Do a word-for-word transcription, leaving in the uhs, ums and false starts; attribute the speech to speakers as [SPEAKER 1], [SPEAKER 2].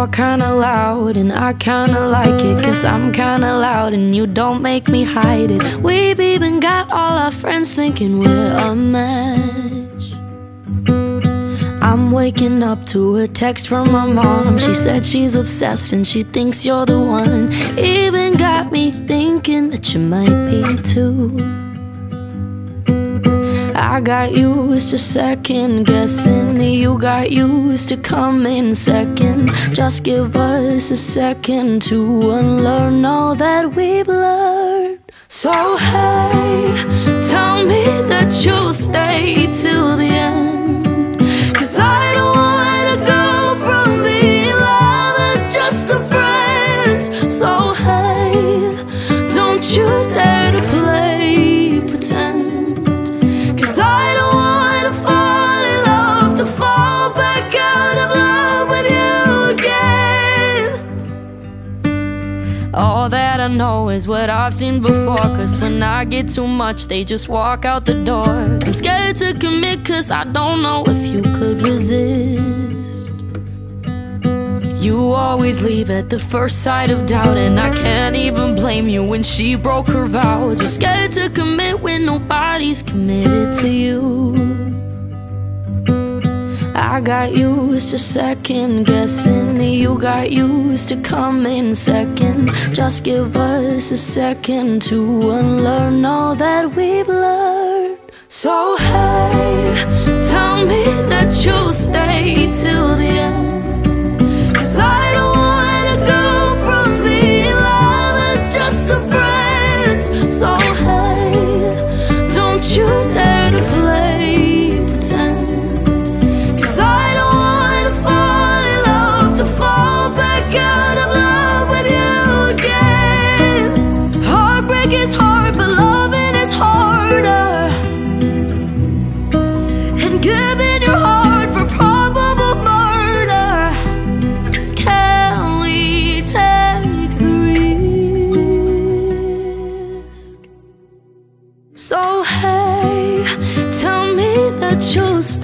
[SPEAKER 1] You're kinda loud and I kinda like it, 'cause I'm kinda loud and you don't make me hide it. We've even got all our friends thinking we're a match. I'm waking up to a text from my mom. She said she's obsessed and she thinks you're the one. Even got me thinking that you might be too. I got used to second guessing, you got used to coming second. Just give us a second to unlearn all that we've learned. So hey, tell me that you'll stay till the end, 'cause I don't wanna go from being lovers just to friends. So hey, don't you dare to play pretend, all that I know is what I've seen before, 'cause when I get too much, they just walk out the door. I'm scared to commit, 'cause I don't know if you could resist. You always leave at the first sight of doubt, and I can't even blame you when she broke her vows. You're scared to commit when nobody's committed to you. I got used to second guessing, you got used to coming second. Just give us a second to unlearn all that we've learned. So hey, tell me that you'll stay till the end, 'cause I don't wanna go from being lovers just to friends. So hey, don't you dare to play pretend, it's hard, but loving is harder. And giving your heart for probable murder. Can we take the risk? So hey, tell me that you'll stay